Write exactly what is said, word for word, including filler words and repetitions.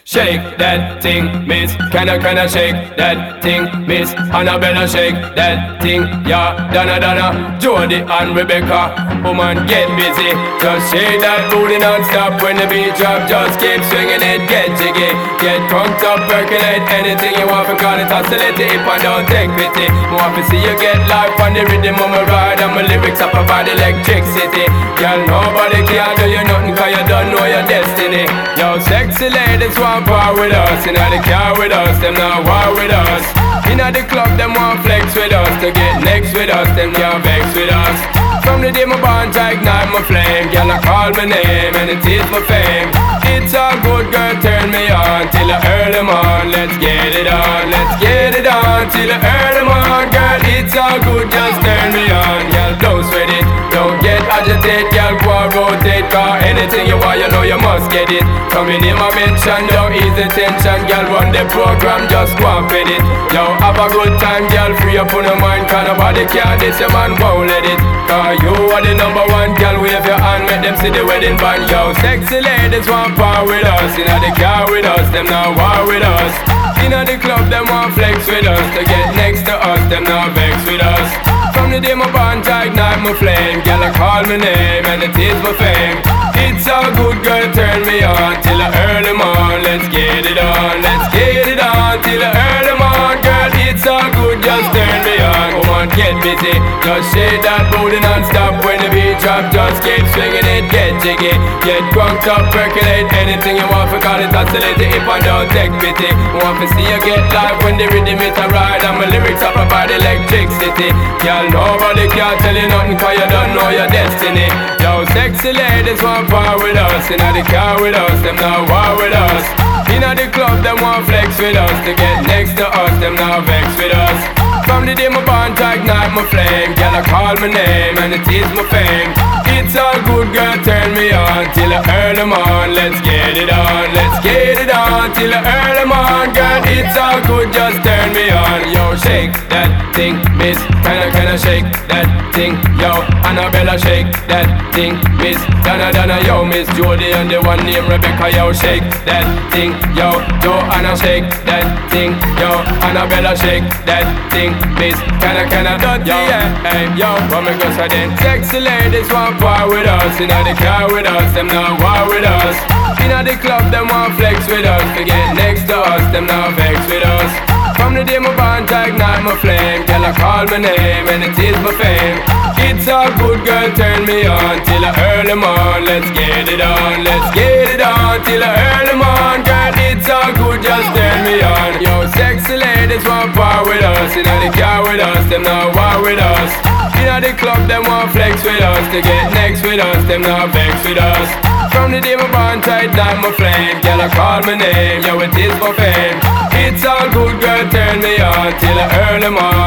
Shake that thing, miss. Kinda, kinda shake that thing, miss. Annabella, shake that thing, yeah. Donna, Donna, Jody and Rebecca. Woman, get busy. Just shake that booty non-stop when the beat drop. Just keep swinging it, get jiggy. Get crunked up, percolate anything you want. Call it oscillate if I don't take pity. More to see you get life on the rhythm of my ride. And my lyrics up about electricity. Girl, nobody can do you nothing cause you don't know your destiny. Yo, sexy ladies want part with us. Inna the car with us, them not war with us. Inna the club, them want flex with us. To get next with us, them can't vex with us. From the day my bond, I ignite my flame. Girl, I call my name and it is my fame. It's all good, girl, turn me on till I earn them on. Let's get it on, let's get it on till I earn them on. Girl, it's all good, just turn me on. Girl, don't sweat it, don't get agitated. Girl, go and rotate, cause anything you want, you know you must get it. Coming in my mention, don't ease the tension. Girl, run the program, just go and fit it. Yo, have a good time, girl, free up on your mind. Cause nobody can this, your man won't let it. Cause you are the number one, girl, wave your hand, make them see the wedding band. Yo, sexy ladies want part with us. Inna the car with us, them not war with us. Inna the club, them want flex with us. To get next to us, them not vex with us. From the day my bond, I ignite my flame. Girl, I call my name and it is my fame. It's all good, girl, turn me on till I earn them on. Let's get it on, let's get it on till I earn them on. Girl, it's all good, just turn me on. Come on, get busy, just shake that booty non-stop. When the beat drop, just keep swinging it, get jiggy. Get crunked up, percolate anything you want. For call it oscillate if I don't take pity. Want to see you get live when the rhythm it a ride. And my lyrics up about electricity. Girl, nobody can tell you nothing cause you don't know your destiny. Yo, sexy ladies want part with us. Inna the car with us, them not war with us. Inna the club, them want flex with us. To get next to us, them not vex with us. From the day my bond, I ignite my flame. Girl, I call my name and it is my fame. It's all good, girl, turn me on till I earn them on. Let's get it on, let's get it on till I earn them on. Girl, it's all good, just turn me on. Yo, shake that thing, miss. Kinda, kinda shake that thing, yo. Annabella, shake that thing, miss. Donna, Donna, yo, Miss Jody and the one named Rebecca, yo. Shake that thing, yo. Joanna, shake that thing, yo. Annabella, shake that thing, miss. Kinda, kinda dirty, yo, yeah. Hey, yo, what me go say then? Sexy ladies want part with us. Inna the car with us, them not war with us. Inna the club, them want flex with us. To get next to us, them not vex with us. From the day my bond, I ignite my flame. Girl, I call my name and it is my fame. It's all good, girl, turn me on till I earn them on. Let's get it on, let's get it on till I earn them on. Girl, it's all good, just turn me on. Yo, sexy ladies want part with us. Inna the car with us, them not war with us. Inna the club, them want flex with us. To get next with us, them not vex with us. From the day my bond, I ignite my flame. Girl, I call my name, yo, it is my fame. It's all good, girl, turn me on till I earn them on.